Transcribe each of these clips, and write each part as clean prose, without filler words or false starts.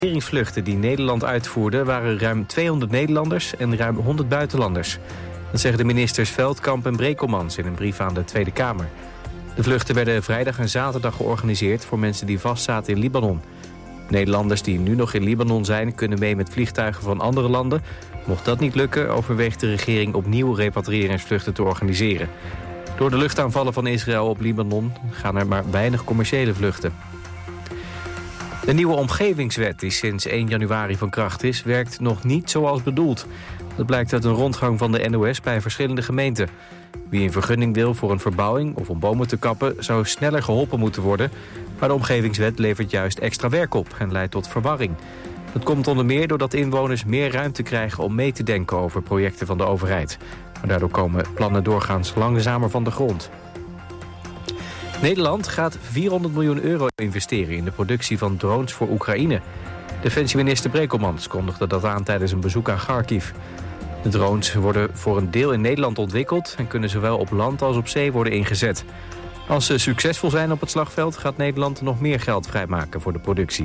repatriëringsvluchten die Nederland uitvoerde waren ruim 200 Nederlanders en ruim 100 buitenlanders. Dat zeggen de ministers Veldkamp en Brekelmans in een brief aan de Tweede Kamer. De vluchten werden vrijdag en zaterdag georganiseerd voor mensen die vastzaten in Libanon. Nederlanders die nu nog in Libanon zijn kunnen mee met vliegtuigen van andere landen. Mocht dat niet lukken, overweegt de regering opnieuw repatriëringsvluchten te organiseren. Door de luchtaanvallen van Israël op Libanon gaan er maar weinig commerciële vluchten. De nieuwe omgevingswet die sinds 1 januari van kracht is, werkt nog niet zoals bedoeld. Dat blijkt uit een rondgang van de NOS bij verschillende gemeenten. Wie een vergunning wil voor een verbouwing of om bomen te kappen, zou sneller geholpen moeten worden. Maar de omgevingswet levert juist extra werk op en leidt tot verwarring. Dat komt onder meer doordat inwoners meer ruimte krijgen om mee te denken over projecten van de overheid. Maar daardoor komen plannen doorgaans langzamer van de grond. Nederland gaat 400 miljoen euro investeren in de productie van drones voor Oekraïne. Defensieminister Brekelmans kondigde dat aan tijdens een bezoek aan Kharkiv. De drones worden voor een deel in Nederland ontwikkeld en kunnen zowel op land als op zee worden ingezet. Als ze succesvol zijn op het slagveld gaat Nederland nog meer geld vrijmaken voor de productie.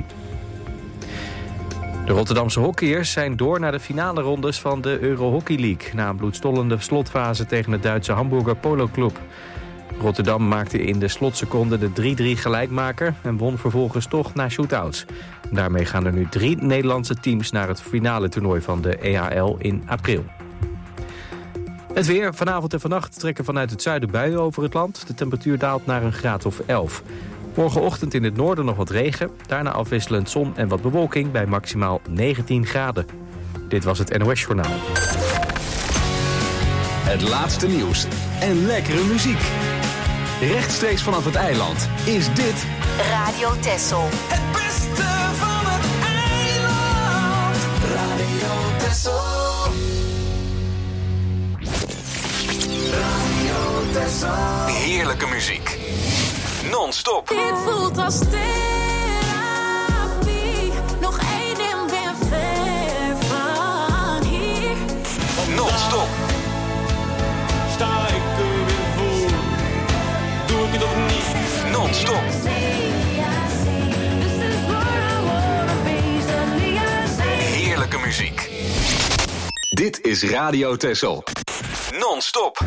De Rotterdamse hockeyers zijn door naar de finale rondes van de Euro Hockey League na een bloedstollende slotfase tegen het Duitse Hamburger Polo Club. Rotterdam maakte in de slotseconde de 3-3 gelijkmaker en won vervolgens toch na shootouts. Daarmee gaan er nu 3 Nederlandse teams naar het finale toernooi van de EHL in april. Het weer. Vanavond en vannacht trekken vanuit het zuiden buien over het land. De temperatuur daalt naar een graad of 11. Morgenochtend in het noorden nog wat regen. Daarna afwisselend zon en wat bewolking bij maximaal 19 graden. Dit was het NOS Journaal. Het laatste nieuws en lekkere muziek. Rechtstreeks vanaf het eiland is dit Radio Texel. Het beste van het eiland. Radio Texel. Radio Texel. heerlijke muziek. Non-stop. Dit voelt als therapie. Nog één en ben ver van hier. Non-stop. Sta ik er weer voor? Doe ik het of niet? Non-stop. Heerlijke muziek. Dit is Radio Texel. Non-stop.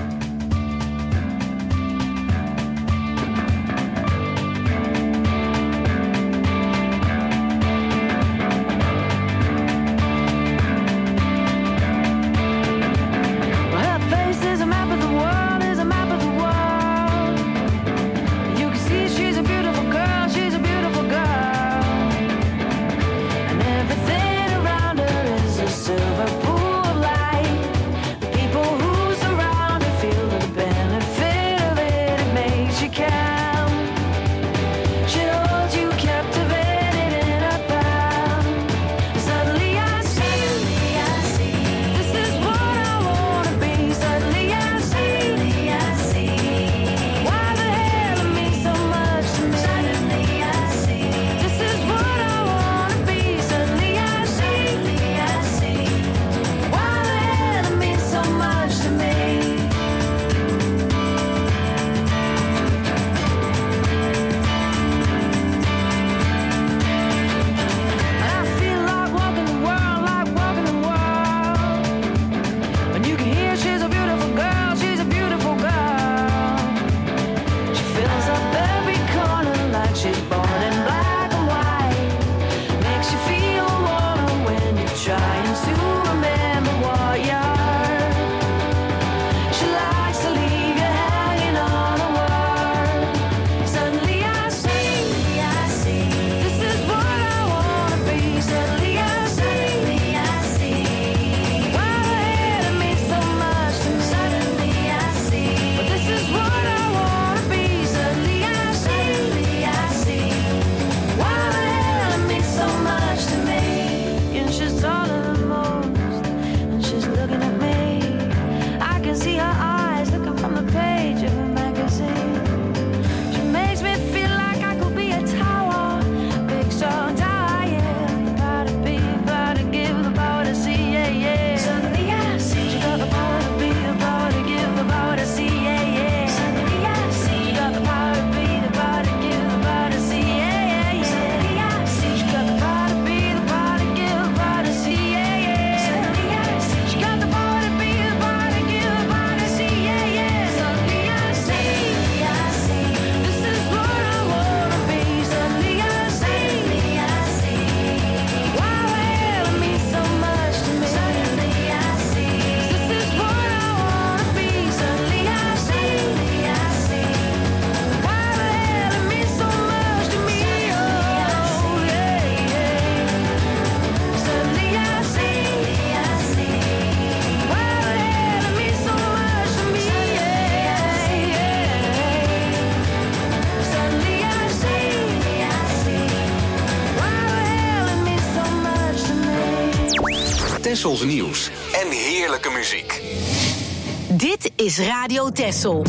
Tessels nieuws en heerlijke muziek. Dit is Radio Tessel.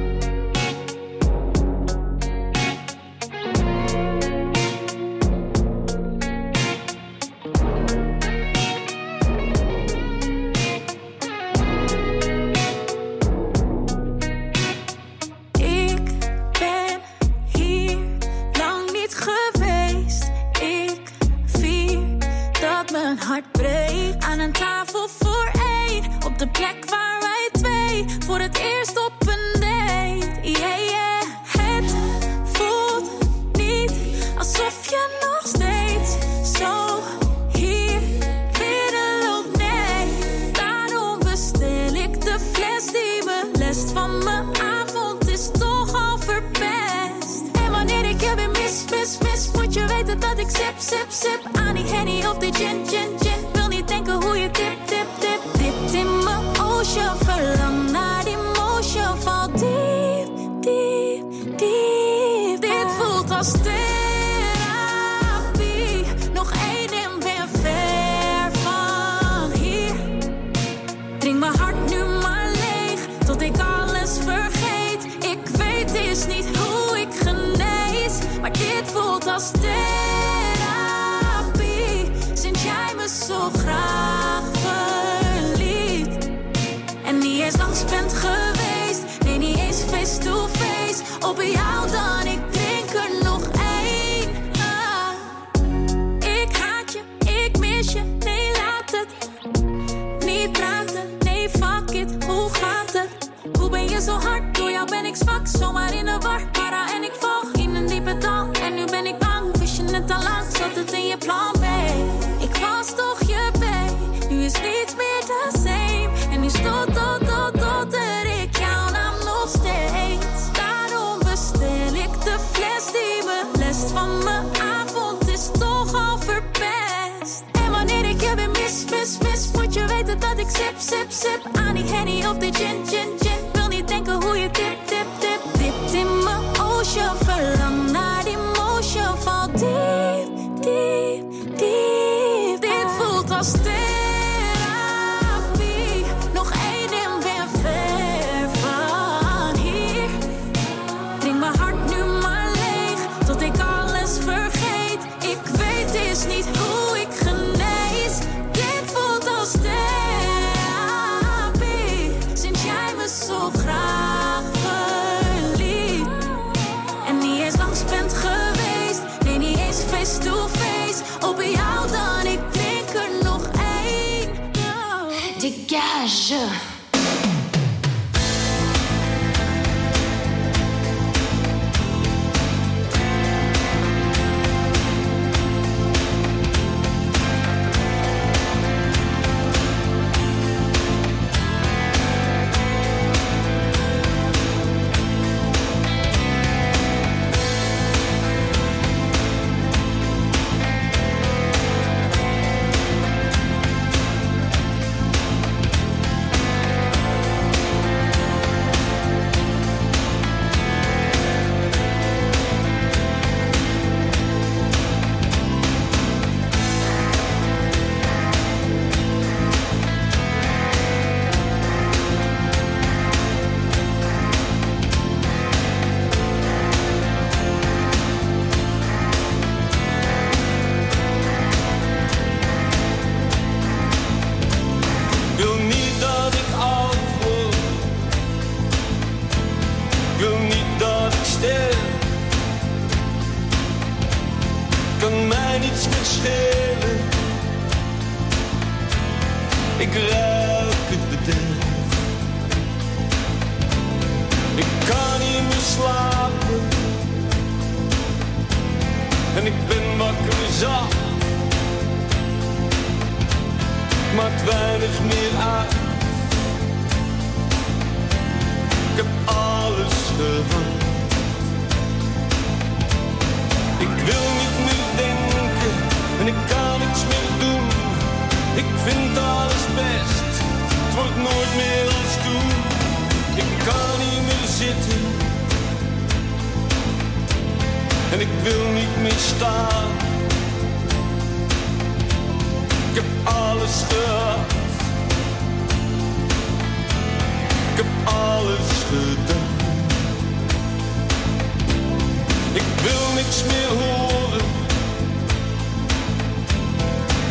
En ik wil niet meer staan. Ik heb alles gehad.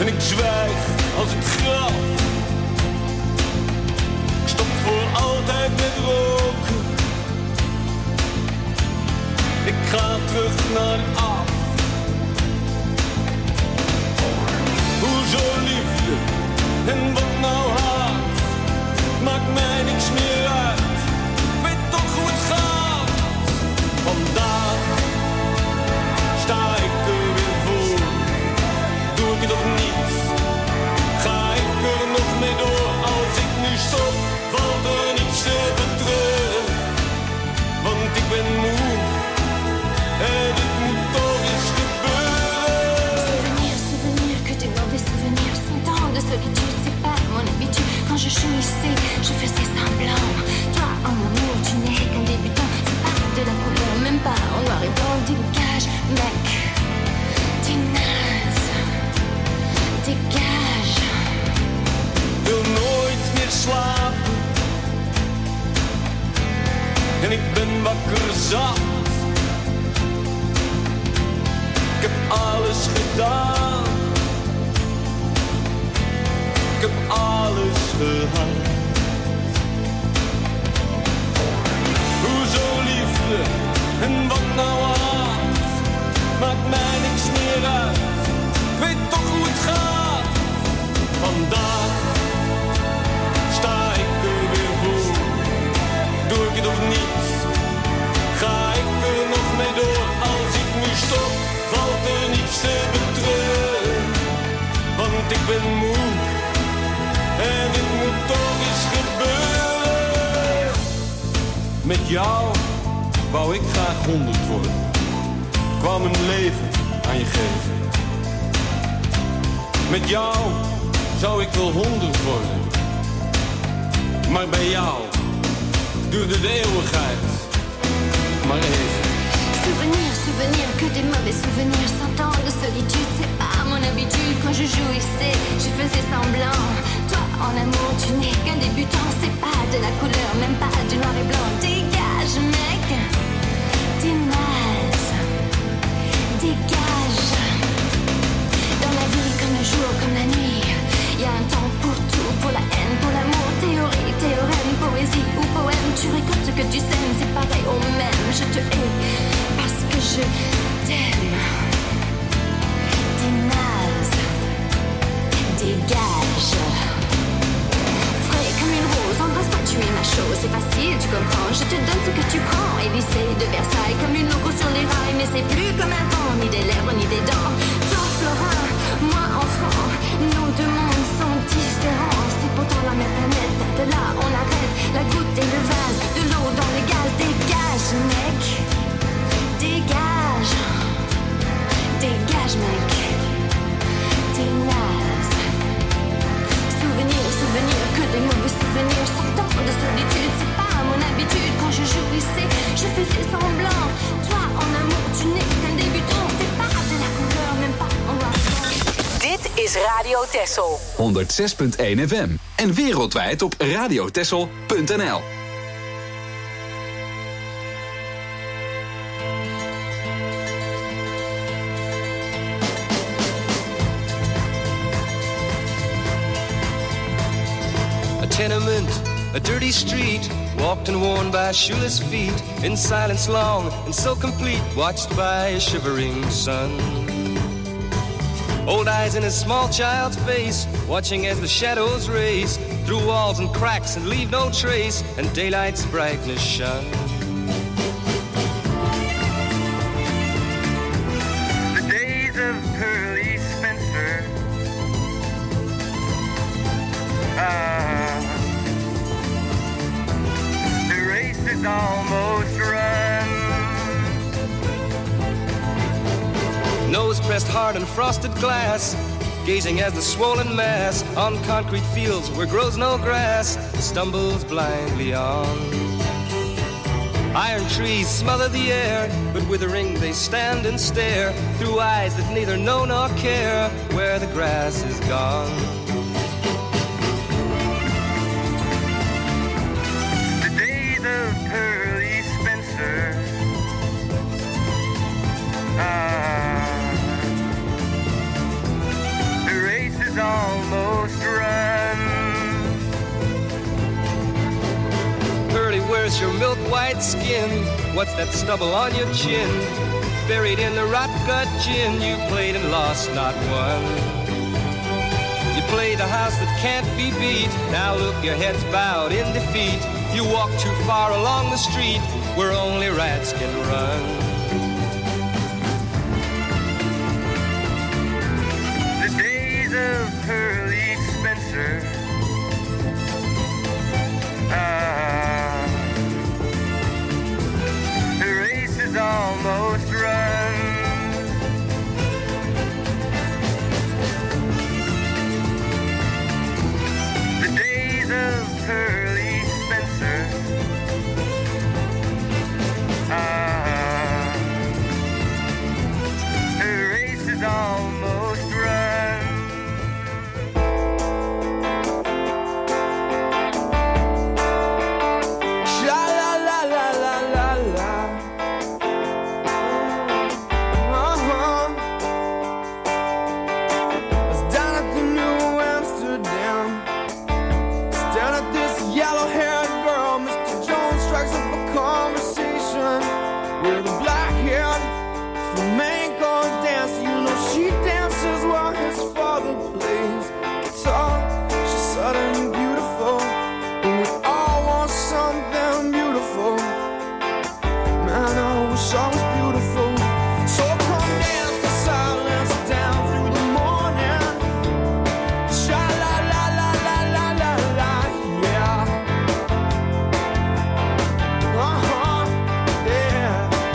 En ik zwijg als het graf. Ik stop voor altijd met roken. Ik ga terug naar af. Hoezo liefde en wat nou haat? Maakt mij niks meer uit. Ik weet toch hoe het gaat. Vandaag sta ik er weer voor. Doe ik het of niet? Ga ik er nog mee door? Als ik nu stop, valt er niets te betreuren. Want ik ben moe en het moet toch eens gebeuren. Souvenir, souvenir, que des mauvais souvenirs. 100 ans de solitude, c'est pas mon habitude. Quand je jouissais, je faisais semblant. Toi, en amour, tu n'es qu'un débutant. C'est pas de la couleur, même pas en noir et blanc. Dégage, mec, t'es naze. Dégage. Wil nooit meer slapen. En ik ben wakker zat. Ik heb alles gedaan. Ik heb alles gehad. Hoezo liefde en wat nou haat? Maakt mij niks meer uit. Ik weet toch hoe het gaat. Vandaag sta ik er weer voor. Doe ik het of niet? Ga ik er nog mee door? Als ik nu stop, valt er niets te betreuren. Want ik ben moe en het moet toch eens gebeuren. Met jou wou ik graag 100 worden. Ik wou mijn leven aan je geven. Met jou zou ik wel 100 worden. Maar bij jou duurde de eeuwigheid maar even. Souvenir, souvenir, que des mauvais souvenirs. 100 ans de solitude, c'est pas mon habitude. Quand je jouissais, je faisais semblant. Toi, en amour, tu n'es qu'un débutant. C'est pas de la couleur, même pas du noir et blanc. Dégage, mec, t'es naze. Dégage. Dans la vie, comme le jour, comme la nuit, y a un temps pour tout, pour la haine, pour l'amour. Théorie, théorème, poésie ou poème. Tu récoltes ce que tu sèmes, c'est pareil au même. Je te hais parce que je t'aime. T'es naze. Dégage. Frais comme une rose, embrasse-moi, tu es ma chose. C'est facile, tu comprends, je te donne ce que tu prends. Élysée de Versailles, comme une loco sur les rails. Mais c'est plus comme avant, ni des lèvres, ni des dents. Toi, Florin, moi, enfant. Nos deux mondes sont différents. C'est pourtant la même planète. De là, on arrête la goutte et le vase. De l'eau dans le gaz. Dégage, mec. Dégage. Dégage, mec. T'es naze. Souvenir, souvenir, que des mauvais souvenirs. 100 ans de solitude, c'est pas mon habitude. Quand je jouissais, je faisais semblant. Toi, en amour, tu n'es qu'un débutant. C'est pas de la couleur, même pas en noir. Dit is Radio Texel. 106.1 FM. En wereldwijd op radiotexel.nl. A tenement, a dirty street, walked and worn by shoeless feet, in silence long and so complete, watched by a shivering sun. Old eyes in a small child's face, watching as the shadows race through walls and cracks and leave no trace, and daylight's brightness shone. The days of Pearly Spencer, the race is almost run. Nose pressed hard on frosted glass, gazing as the swollen mass on concrete fields where grows no grass stumbles blindly on. Iron trees smother the air, but withering they stand and stare through eyes that neither know nor care where the grass is gone. The days of Pearly Spencer, the race white skin. What's that stubble on your chin? Buried in the rot gut gin. You played and lost, not won. You play the house that can't be beat. Now look, your head's bowed in defeat. You walk too far along the street where only rats can run. The days of Pearly Spencer. The race is almost run. The days of Pearly Spencer. The race is almost run. Sha la la la la la la. I was down at the New Amsterdam, staring at this yellow-haired girl. Mr. Jones strikes up a conversation with a black-haired flamenco dancer. You know she dances while his father plays guitar. She's sudden and beautiful, and we all want something beautiful. Man, I wish I was beautiful. So come dance the silence down through the morning. Sha la la la la la la la, yeah. Yeah.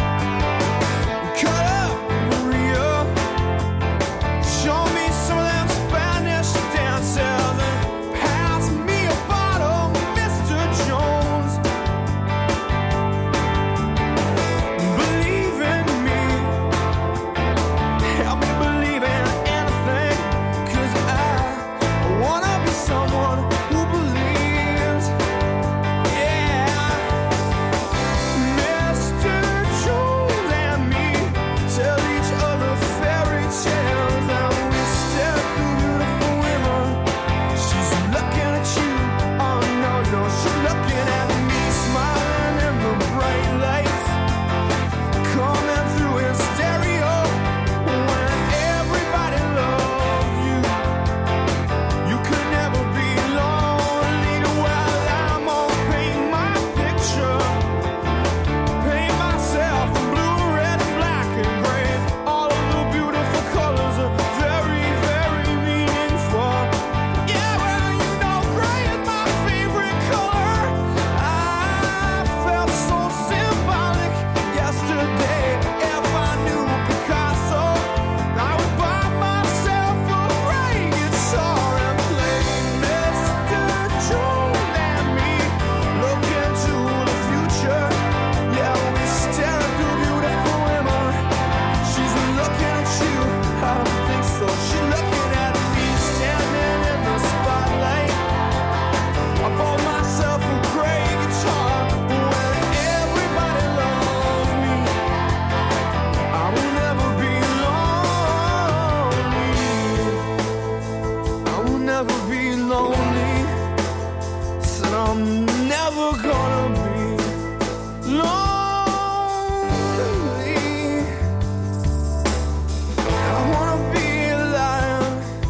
Cut up, Maria. Show me some of them Spanish dances and pass me a bottle, Mr. Jones. Believe in me, help me believe in anything, 'cause I wanna be someone who believes. Yeah. Mr. Jones and me tell each other fairy tales, and we stare at the beautiful women. She's looking at you, oh no, no, she's looking at me, smiling in the bright lights coming through in stereo. When everybody loves you, you could never be lonely. Well, I'm gonna paint my picture, paint myself in blue, red, and black and gray. All of the beautiful colors are very, very meaningful. Yeah, well, you know gray is my favorite color. I felt so symbolic yesterday. If I knew Picasso, I would buy myself a gray guitar and play Mr. Jones and me. Look into the future. Yeah, we stare at the beautiful women. She's looking at you. I don't think so. She's looking at me, standing in the spotlight. I bought myself a gray guitar. When everybody loves me, I will never be lonely. I will never be lonely. Said I'm never gonna be lonely. I wanna be a lion.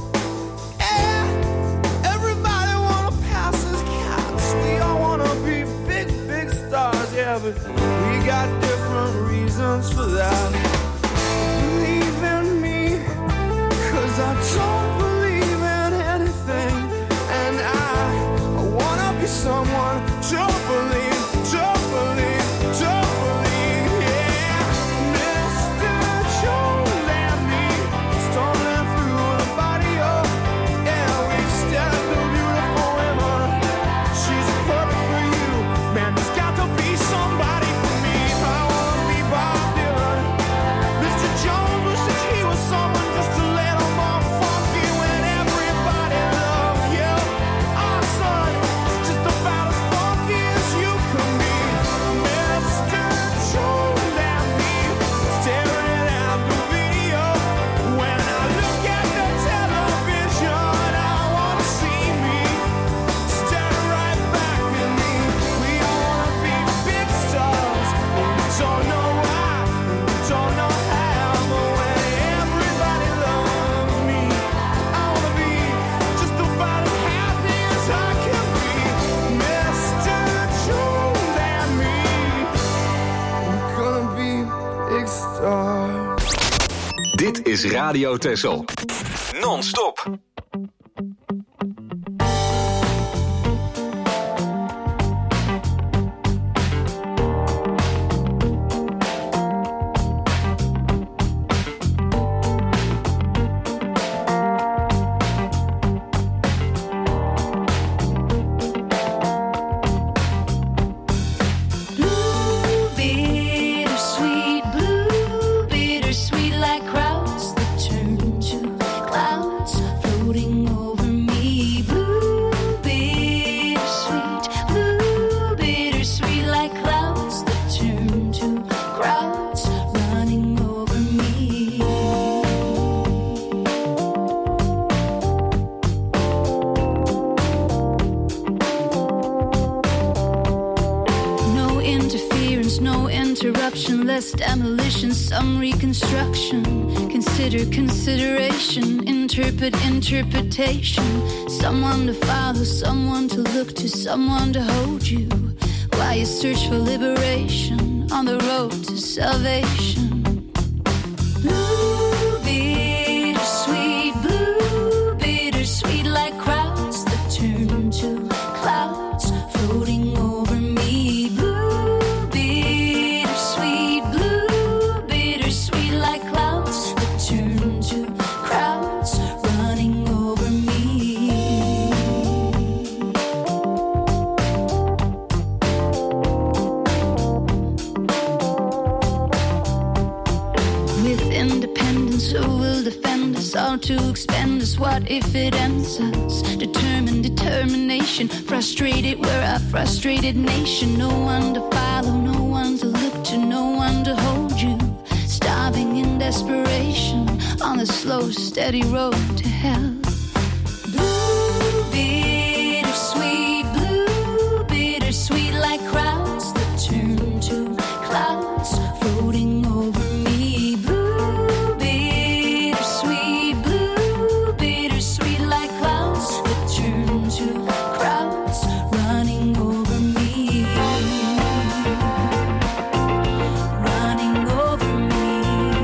Yeah, everybody wanna pass as cats. We all wanna be big, big stars. Yeah, but we got different reasons for that. Believe in me, 'cause I don't believe in anything, and I wanna be someone to believe, yeah. Mr. Jones and me, stumbling through the barrio. Yeah, we stare at the beautiful women. She's perfect for you, man. There's got to be somebody for me. I wanna be Bob Dylan. is Radio Texel. Non-stop. Demolition, some reconstruction. Consider consideration, interpret interpretation. Someone to follow, someone to look to, someone to hold you while you search for liberation on the road to salvation. Blue, bittersweet, blue, bittersweet, like crowds that turn to clouds floating over me. Blue, bittersweet, blue, bittersweet, like clouds that turn to crowds running over me. With independence, who will defend us? All to expend us, what if it ends us? Determined determination, frustrated, we're a frustrated nation. No one to follow, no one to look to, no one to hold you. Starving in desperation on the slow, steady road to hell. Blue, bittersweet, blue, bittersweet, like crowds that turn to clouds floating over me. Blue, bittersweet, blue, bittersweet, like clouds that turn to crowds running over me. Running over me.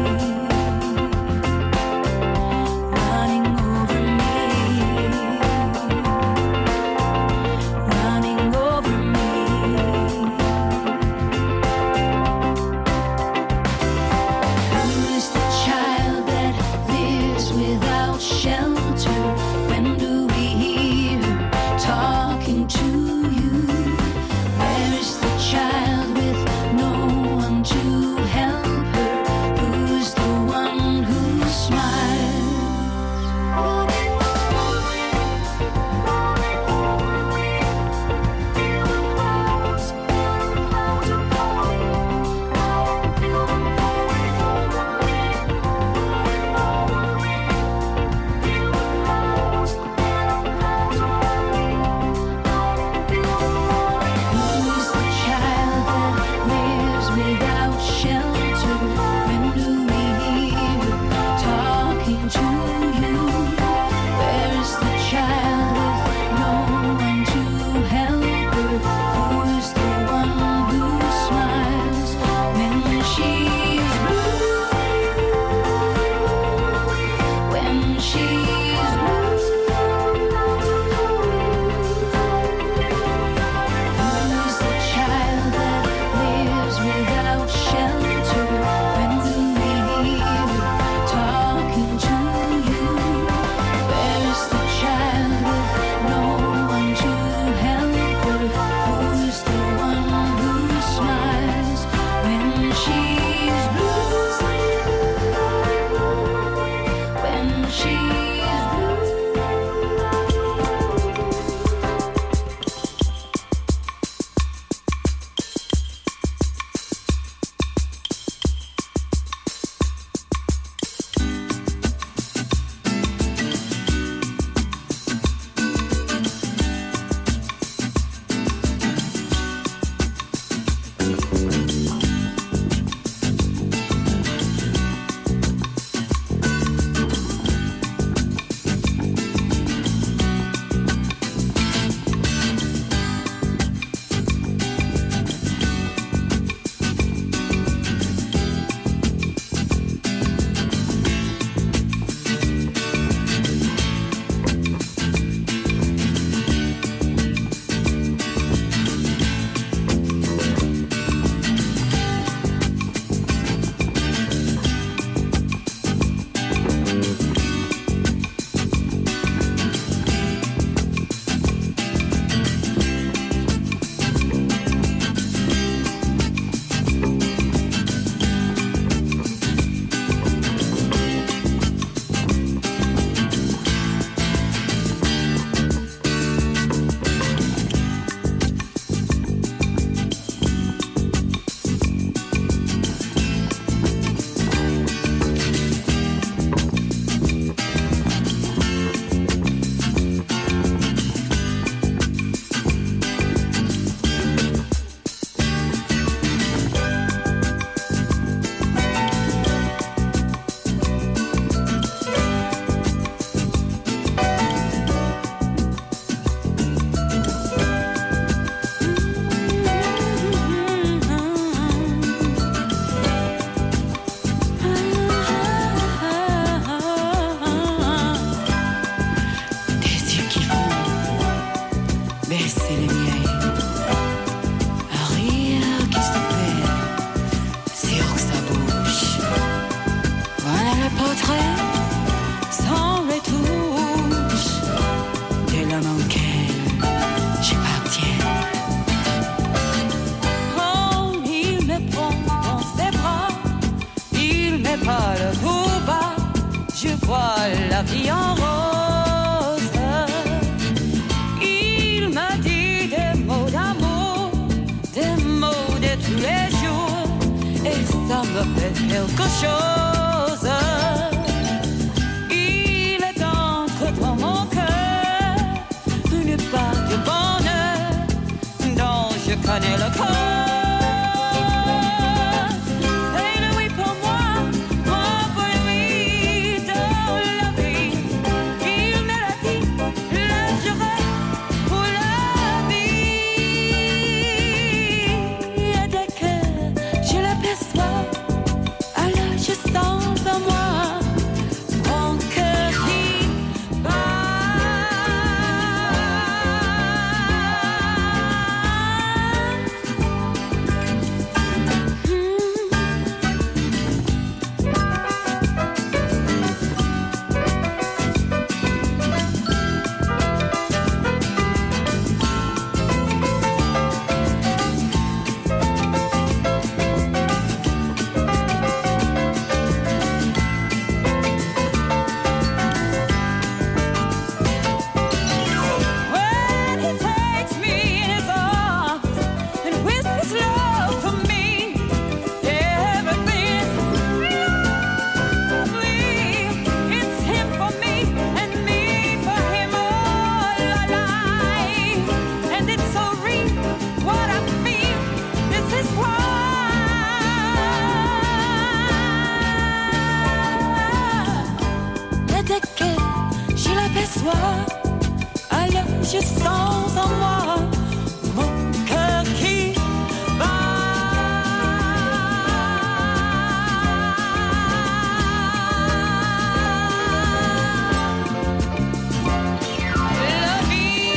Running over me. Running over me. Who is the child that lives without shelter? When do we hear her talking to you? Where is the child with no one to help her? Who's the one who smiles? Running over me, running over me. Feel the clouds upon me. I feel them falling over me, falling over me. Feel the clouds upon me. quelque chose. Il est entre dans mon cœur une part de bonheur dont je connais le code. Alors je sens en moi mon cœur qui bat. La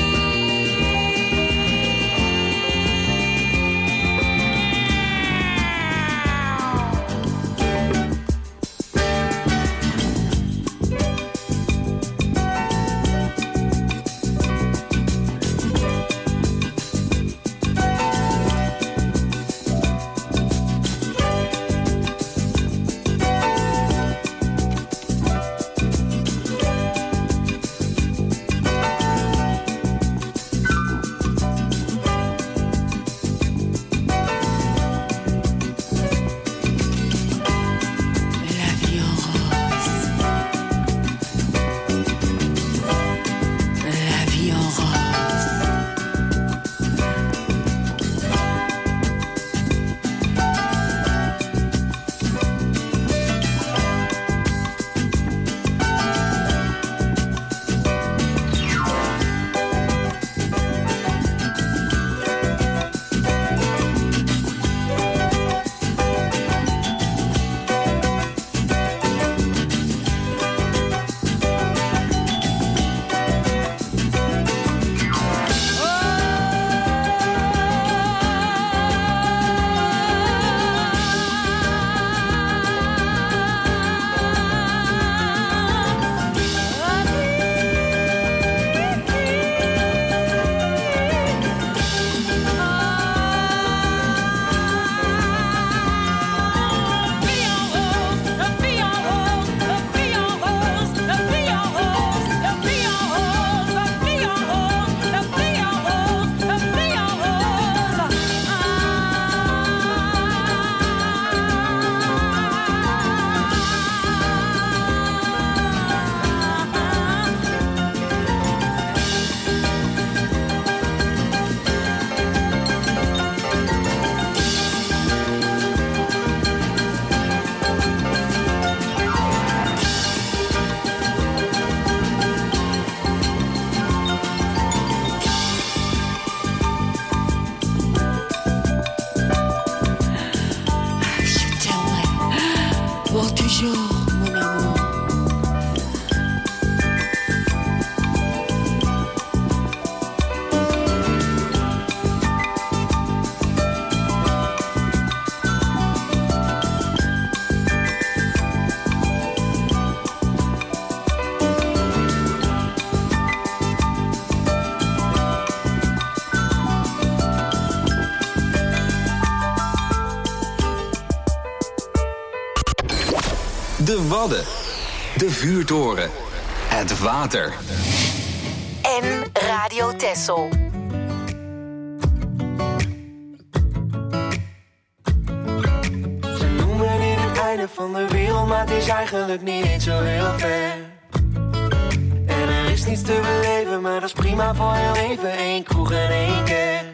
De Wadden. De vuurtoren. Het water. En Radio Texel. Ze noemen in het einde van de wereld, maar het is eigenlijk niet zo heel ver. En er is niets te beleven, maar dat is prima voor heel even. 1 kroeg en 1 kerk.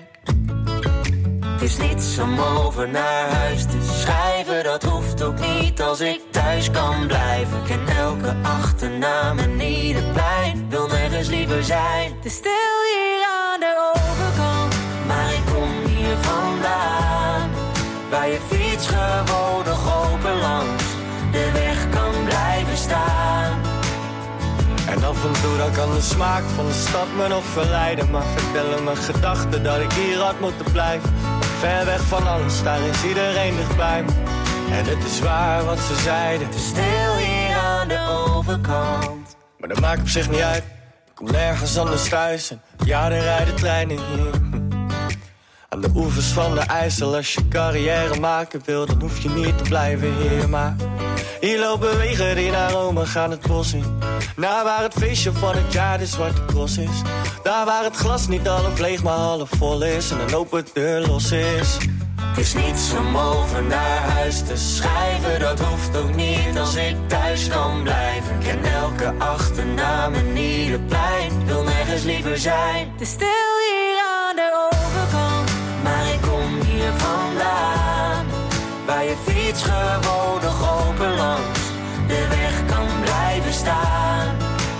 Het is niets om over naar huis te schrijven, dat hoeft ook niet als ik thuis kan blijven. Ik ken elke achternaam en ieder plein, wil nergens liever zijn. Het is stil hier aan de overkant, maar ik kom hier vandaan. Waar je fiets gewoon nog open langs de weg kan blijven staan. En af en toe dan kan de smaak van de stad me nog verleiden, maar vertellen mijn gedachten dat ik hier had moeten blijven. Ver weg van alles, daar is iedereen dichtbij me. En het is waar wat ze zeiden. Het is stil hier aan de overkant, maar dat maakt op zich niet uit. Ik kom nergens anders thuis en ja, er rijden treinen hier. Aan de oevers van de IJssel, als je carrière maken wil, dan hoef je niet te blijven hier. Maar hier lopen wegen die naar Rome gaan het bos in. Daar waar het feestje van het jaar de Zwarte Cross is. Daar waar het glas niet half leeg maar half vol is en een open deur los is. Het is niets om over naar huis te schrijven, dat hoeft ook niet als ik thuis kan blijven. Ik ken elke achternaam en ieder plein, wil nergens liever zijn. Het is stil hier aan de overkant, maar ik kom hier vandaan. Waar je fiets gewoon nog open langs de weg kan blijven staan.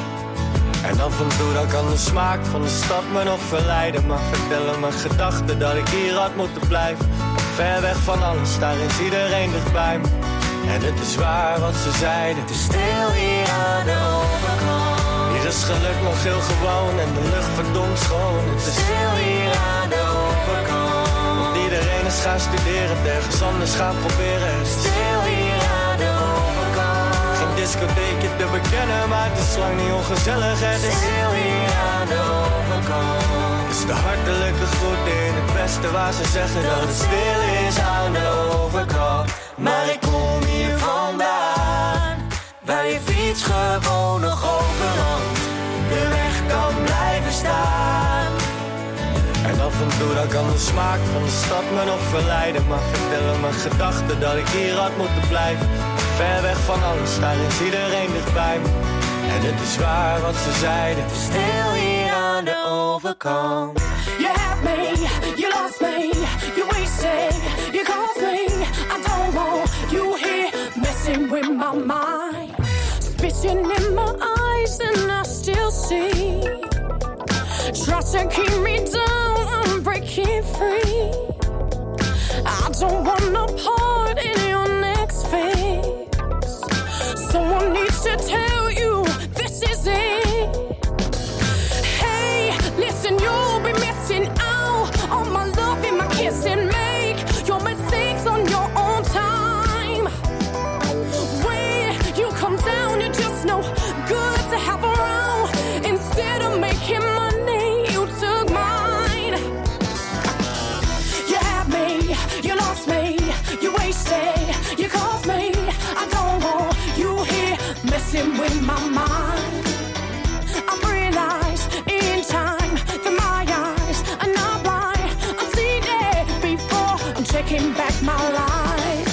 En af en toe dan kan de smaak van de stad me nog verleiden, maar vertellen mijn gedachten dat ik hier had moeten blijven. Ver weg van alles, daar is iedereen dichtbij me. En het is waar wat ze zeiden. Het is stil hier aan de overkant. Hier is geluk nog heel gewoon en de lucht verdomd schoon. Het is stil hier aan de overkant. Want iedereen is gaan studeren, ergens anders gaan proberen. Het is stil hier aan de overkant. Geen discotheekje te bekennen, maar het is lang niet ongezellig. Het is stil hier aan de overkant. Het is de hartelijke groet in het beste waar ze zeggen dat het stil is aan de overkant. Maar ik kom hier vandaan, waar je fiets gewoon nog open langs de weg kan blijven staan. En af en toe dan kan de smaak van de stad me nog verleiden, maar vertellen mijn gedachten dat ik hier had moeten blijven. Ver weg van alles, daar is iedereen dichtbij me. En het is waar wat ze zeiden. Het is stil hier aan de overkant. You had me, you lost me, you wasted, you caused me. I don't want you here messing with my mind. Spitting in my eyes and I still see. Try to keep me down, I'm breaking free. I don't want no part in your next phase. Someone needs to tell you this is it. Hey, listen, you'll be missing out on my love and my kiss and make your mistakes on your own time. When you come down, you're just no good to have around. Instead of making money, you took mine. You had me, you lost me, you wasted, you caused me. I don't want you here messing with my mind. I realize in time that my eyes are not blind. I've seen it before, I'm taking back my life.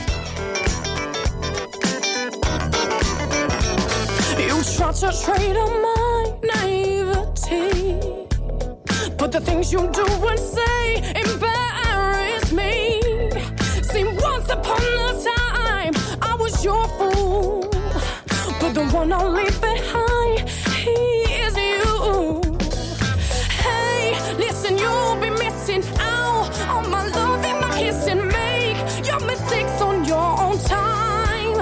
You try to trade on my naivety, but the things you do and say embarrass me. See, once upon a time I was your fool, but the one I'll leave behind, he is you. Hey, listen, you'll be missing out on my love and my kiss and make your mistakes on your own time.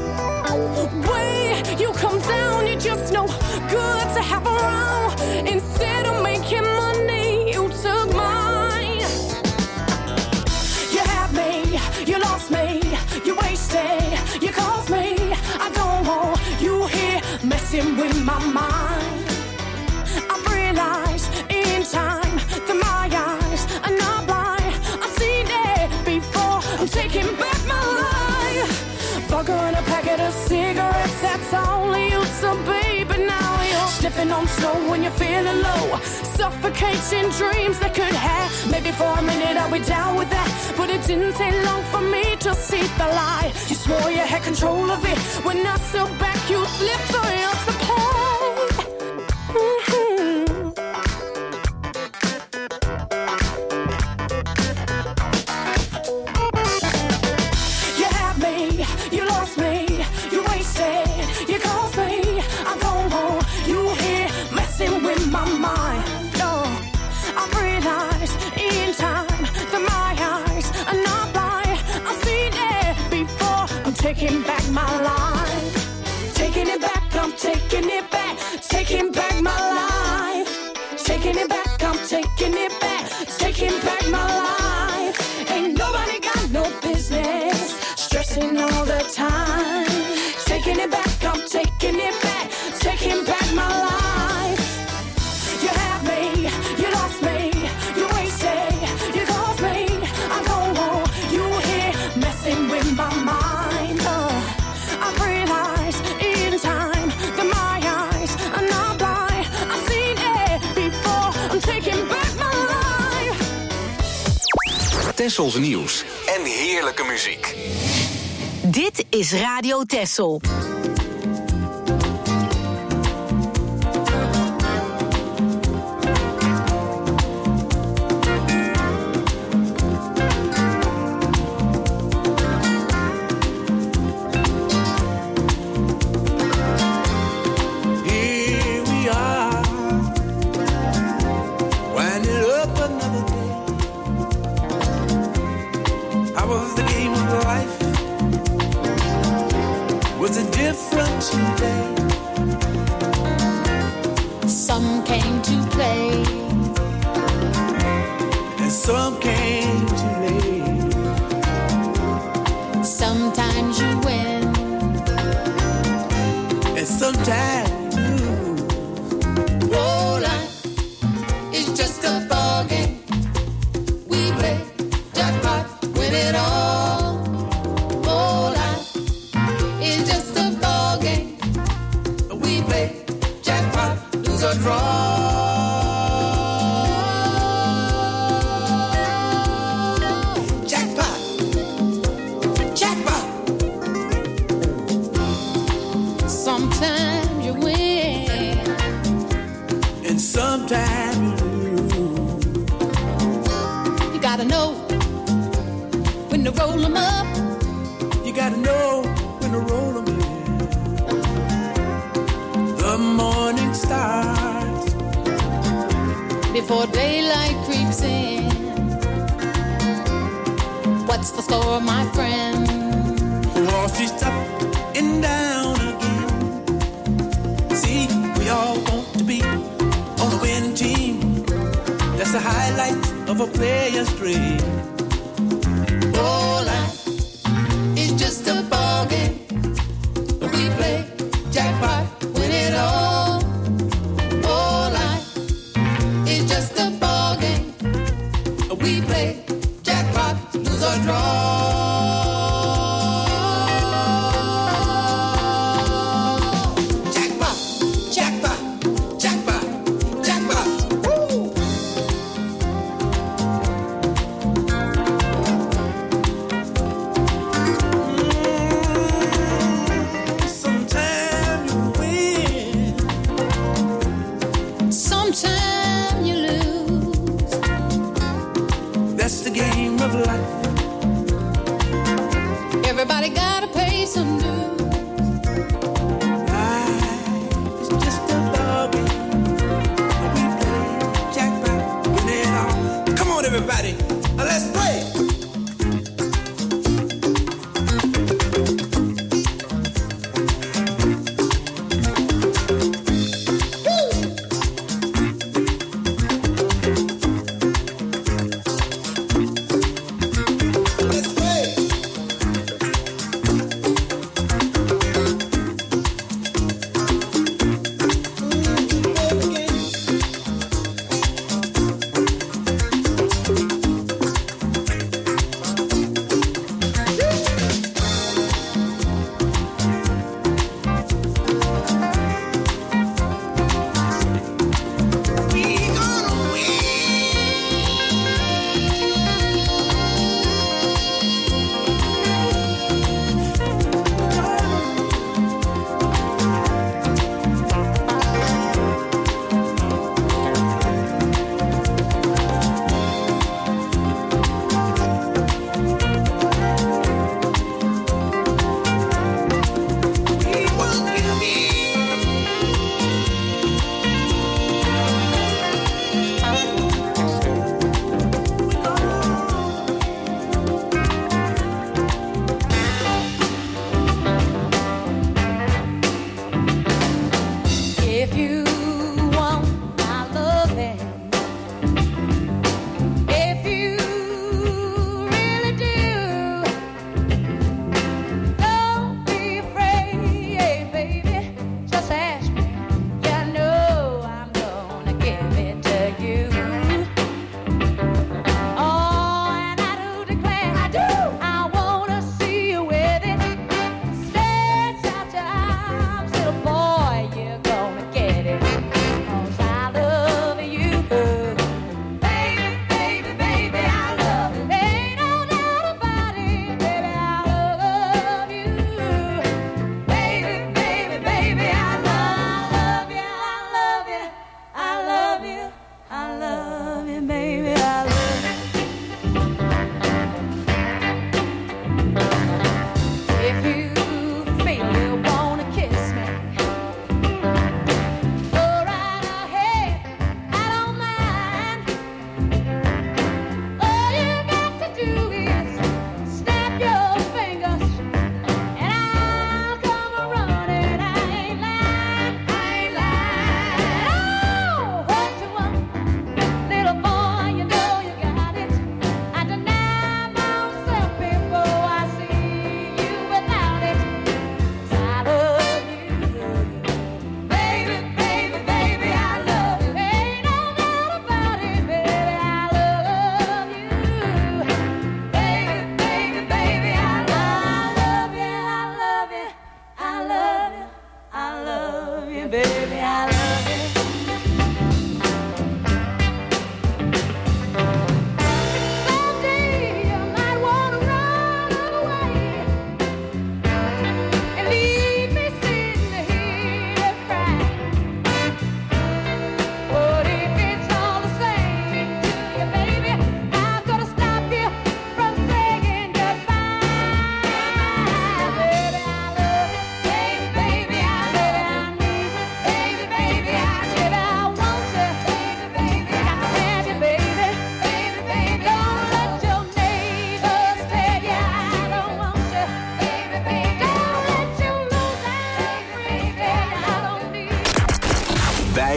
When you come down, you're just no good to have around. Instead of making money, you took mine. You had me, you lost me, you wasted, you caused me. I don't want you here messing with living on snow when you're feeling low. Suffocating dreams that could have. Maybe for a minute I'll be down with that. But it didn't take long for me to see the lie. You swore you had control of it. When I stood back, you slipped on your supply. You had me, you lost me, you wasted, you caused me. I don't want you here messing with my mind. No, I realized in time that my eyes are not blind. I've seen it before. I'm taking back my life. Taking it back, I'm taking it back. Taking back my life. Taking it back, I'm taking it back. Taking back my life. Ain't nobody got no business stressing all the time. Taking it back, I'm taking it back. Taking back my life. You had me, you lost me, you wasted, you caused me. I don't want you here messing with my mind. I've realized in time that my eyes are not blind. I've seen it before. I'm taking back my life. Tessels nieuws en heerlijke muziek. Dit is Radio Tessel. Here we are, winding up another day. How was the game of life? Was it different today? Some came to play, And some came too late. sometimes you win, And sometimes you lose. oh, life is just a ball game. We play jackpot, win it all. Oh, life is just a ball game. We play jackpot, lose or draw. Jackpot! Jackpot! Sometimes you win, And sometimes you lose. you gotta know when to roll them up. You gotta know when to roll them in. The morning starts Before daylight creeps in. What's the score, my friend? Wall Street's up and down again. See, we all want to be on the winning team. That's the highlight of a player's dream. Oh, life is just a ball game. We play jackpot, win it all. Oh, life is just a ball game. We play jackpot, lose or draw. Jackpot, jackpot, jackpot, jackpot. Woo! Sometimes you win. Sometimes you lose. That's the game of life. Everybody gotta pay some dues. Life is just a ball game. We play jackpot, win it all. Come on, everybody, let's play. Let's play.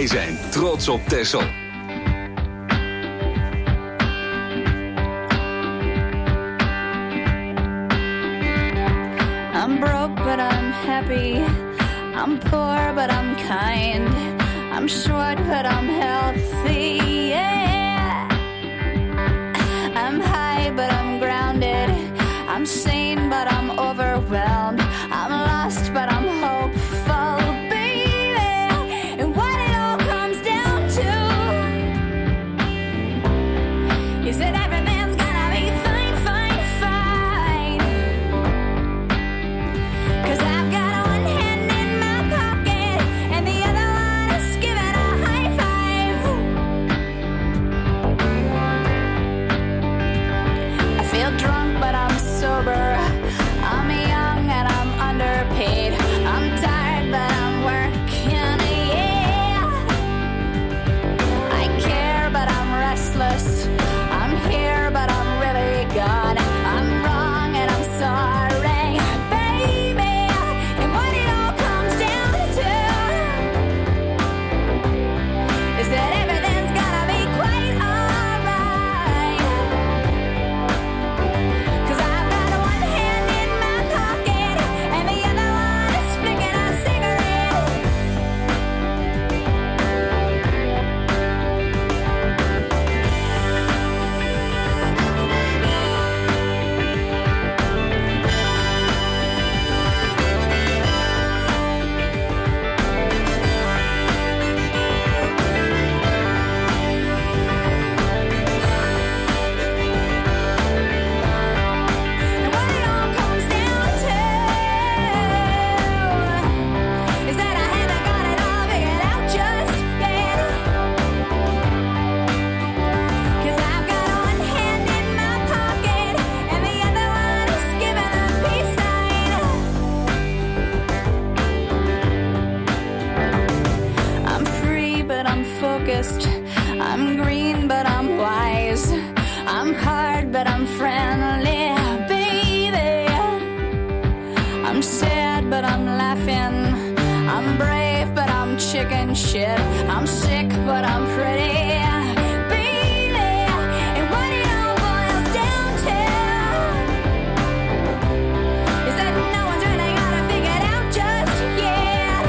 Wij zijn trots op Texel. I'm broke, but I'm happy. I'm poor, but I'm kind. I'm short, but I'm healthy. Yeah. I'm high, but I'm grounded. I'm sane, but I'm overwhelmed. I'm lost, but I'm hopeful, baby. And what it all comes down to is that everything's gonna be fine, fine, fine. 'Cause I've got one hand in my pocket and the other one is giving a high five. I feel drunk, but I'm sober. I'm young and I'm underpaid. I'm tired, but I'm working, yeah. I care, but I'm restless. I'm here, but I'm really gone. I'm wrong and I'm sorry, baby. And what it all comes down to is that everything's gonna be quite alright. 'Cause I've got one hand in my pocket and the other one is flicking a cigarette. And what it all comes down to is that I haven't got it all figured out just yet. 'Cause I've got one hand in my pocket and the other one is giving a peace sign. I'm free, but I'm focused. I'm green, but I'm wise. I'm hard, but I'm friendly, baby. I'm sad, but I'm laughing. I'm brave, but I'm chicken shit. I'm sick, but I'm pretty, baby. And what it all boils down to is that no one's really got it figured out just yet.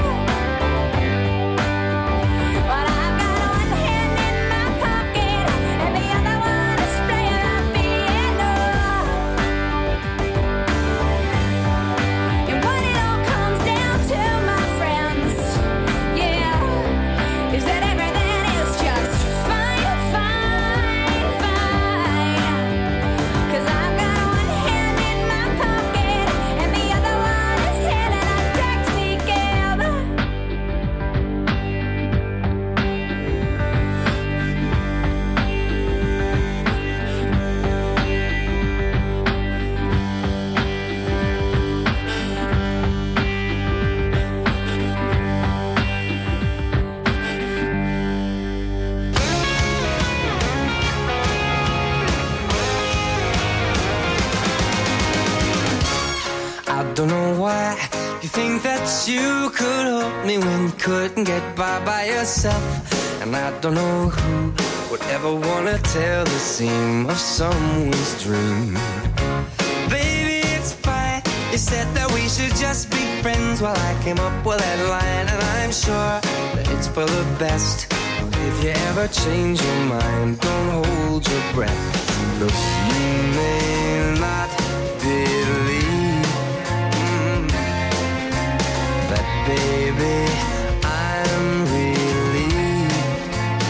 But I've got one hand in my pocket and the other one is playing the piano. And what it all comes down to, my friends, yeah, is that everything is just fine, fine, fine. 'Cause I've got one hand in my pocket and the other one is hailing a taxi cab. I don't know why you think that you could help me when you couldn't get by yourself. And I don't know who would ever wanna tell the seam of someone's dream. Baby, it's fine. You said that we should just be friends while I came up with that line. And I'm sure that it's for the best. If you ever change your mind, don't hold your breath. Look, you may not believe that, baby, I'm relieved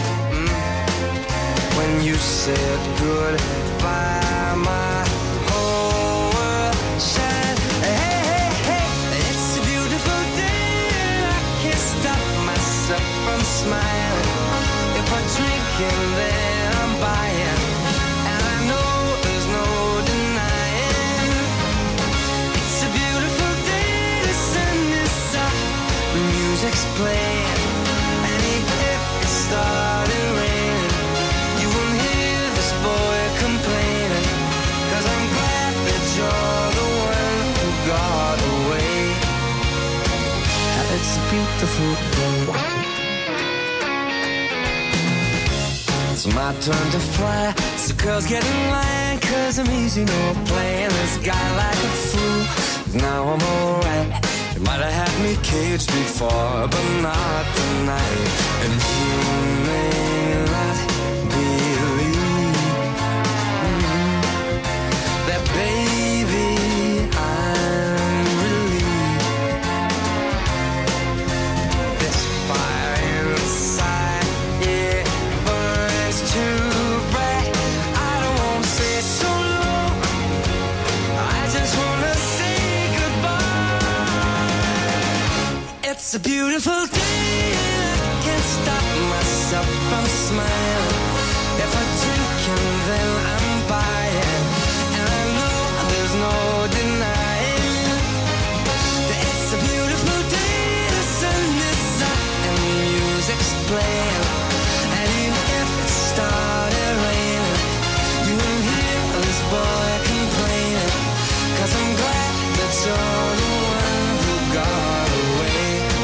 when you said goodbye. My whole world shined. Hey, hey, hey, it's a beautiful day and I can't stop myself from smiling. If I drink and then I'm buying, and I know there's no denying. It's a beautiful day, the sun is up, the music's playing, and even if it started raining, you won't hear this boy complaining. 'Cause I'm glad that you're the one who got away. It's a beautiful day. It's my turn to fly. So girls get in line, 'cause I'm easy, no playing this guy like a fool. Now I'm alright. You might have had me caged before, but not tonight. And you may not believe that, baby, I'm relieved. This fire inside, yeah, burns too bright. I don't want to say so long, I just want to say goodbye. It's a beautiful day, I can't stop myself from smiling. If I drink and then I'm buying, and I know there's no denying that it's a beautiful day. The sun is up and the music's playing, and even if it started raining, you won't hear this boy complaining, 'cause I'm glad that you're the one who got away.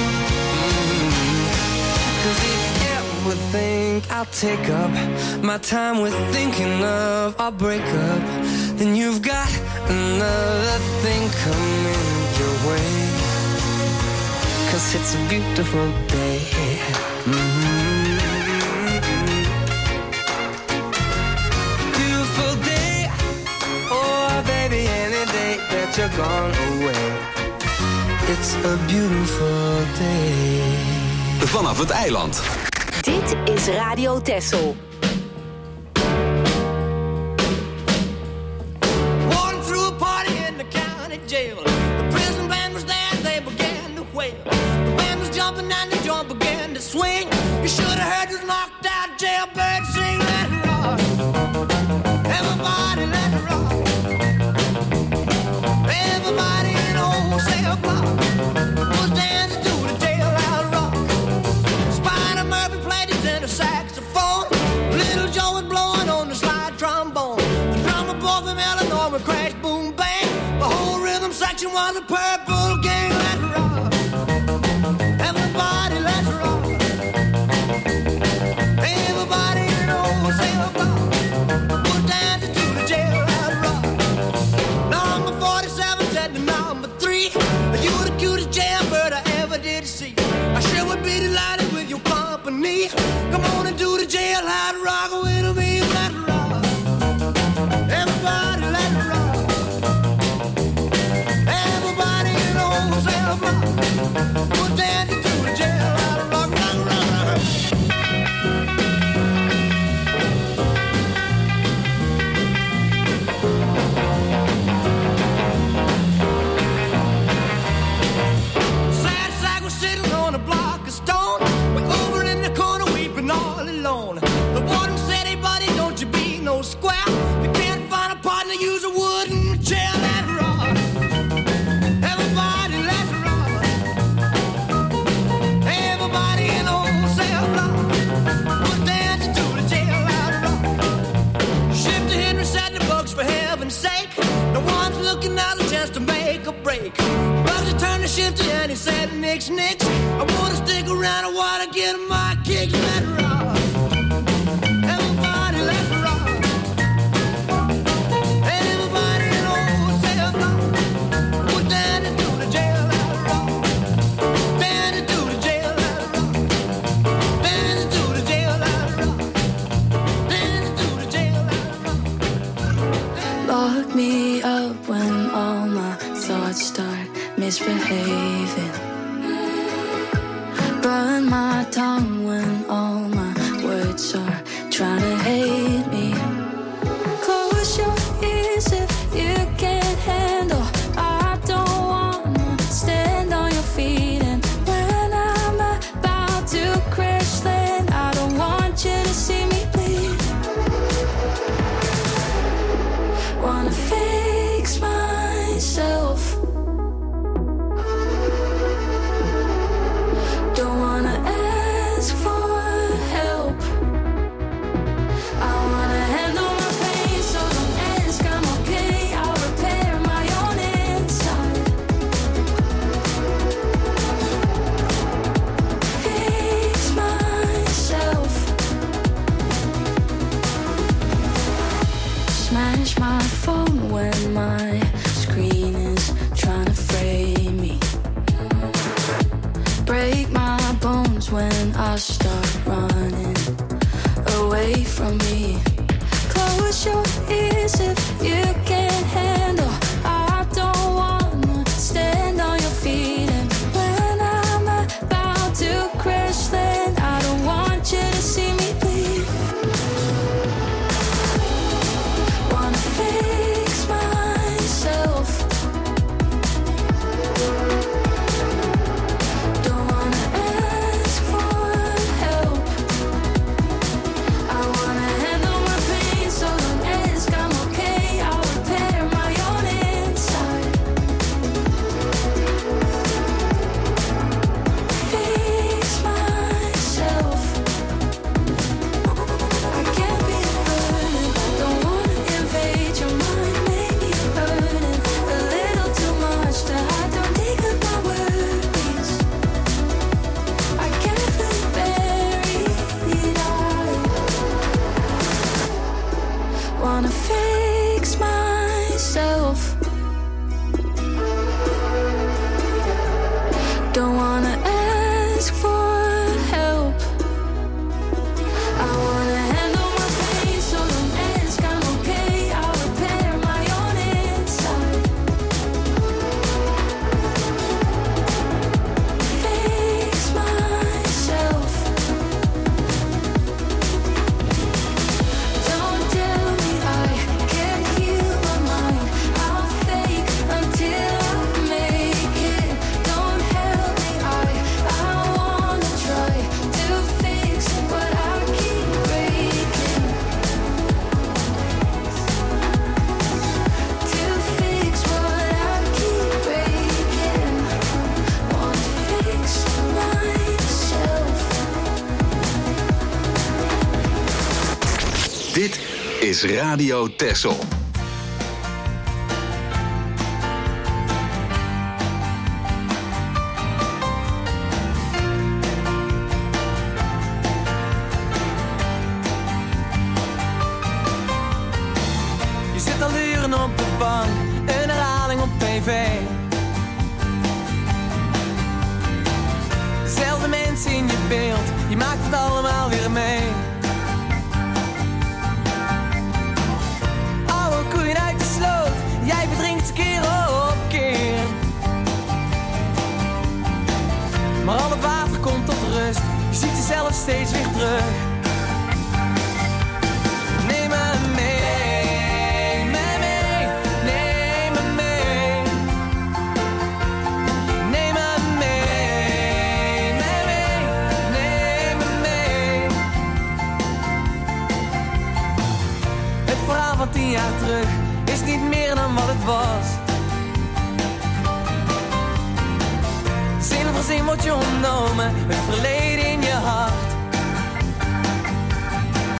'Cause if you ever think I'll take up my time with thinking of our breakup, then you've got another thing coming your way. 'Cause it's a beautiful day. Beautiful day. Oh, baby, any day that you're gone away. It's a beautiful day. Vanaf het eiland. Dit is Radio Texel. Walking through a party in the county jail. The prison band was there and they began to wail. The band was jumping and the joint began to swing. You should have heard this knocked out jailbird sing. Let it rock. Everybody let it rock. Everybody in the wholesale block was dancing to the jailhouse rock. Spider Murphy played his tenor saxophone. Little Joe was blowing on the slide trombone. The drummer boy from Illinois would crash, boom, bang. The whole rhythm section was a purple gang. Let's rock. Everybody, let's rock. Everybody in the wholesale block was dancing to the jailhouse rock. Number 47 said to number 3, you were the cutest jailbird I ever did see. I sure would be delighted with your company. Come on and do the jailhouse rock with me. Let's rock. Everybody, let's rock. Everybody in the wholesale block was dancing to the jailhouse rock. Rock, rock, rock. Sad sack was sitting on a block of stone. We're over in the corner weeping all alone. The warden said, hey buddy, don't you be no square. You can't find a partner, use a wooden chair. Let's rock. Everybody, let's rock. Everybody in the wholesale block was dancing to the jailhouse rock. Shifty Henry said the bugs for heaven's sake. No one's looking out a chance to make a break. Bugsy turned to Shifty and he said, nix, nix. I wanna stick around, I wanna get my kicks. Let's rock. Everybody, let's rock. Everybody in the wholesale block was dancing to the jailhouse rock. Dancing to the jailhouse rock. Dancing to the jailhouse rock. Dancing to the jailhouse rock. Lock me up when all my thoughts start misbehaving. Burn my tongue when all my words are trying to hate me. Close your ears if you can't handle. I don't wanna stand on your feet. And when I'm about to crash land, I don't want you to see me bleed. Wanna fix myself. Don't wanna ask for help. my screen is trying to frame me. Break my bones when I start running away from me. Close your ears if you can't handle. I don't wanna stand on your feet. And when I'm about to crash land, I don't want you to see me bleed. Wanna fix myself. Don't wanna ask for help. I wanna handle my pain, so don't ask, I'm okay. I'll repair my own inside. Fix myself. I can't be a burden. Don't wanna invade your mind, make me a burden. A little too much to hide. Don't dig up my worries. I can't feel buried. I wanna fix myself. Don't wanna ask for help. I wanna handle my pain, so don't ask, I'm okay. I'll repair my own inside. Fix myself. Don't tell me I can't heal my mind. I'll fake until I make it. Don't help me, I wanna try to fix what I keep breaking. To fix what I keep breaking. Wanna fix myself. Dit is Radio Texel. Je zit al uren op de bank, een herhaling op tv. Dezelfde mensen in je beeld, je maakt het allemaal weer mee. Oude koeien uit de sloot, jij verdrinkt keer op keer. Maar al het water komt tot rust, je ziet jezelf steeds weer terug. Neem me mee, neem me mee. Neem me mee, neem me mee. Het verhaal van 10 jaar terug is niet meer dan wat het was. Zin voor zin wordt je ontnomen, het verleden in je hart.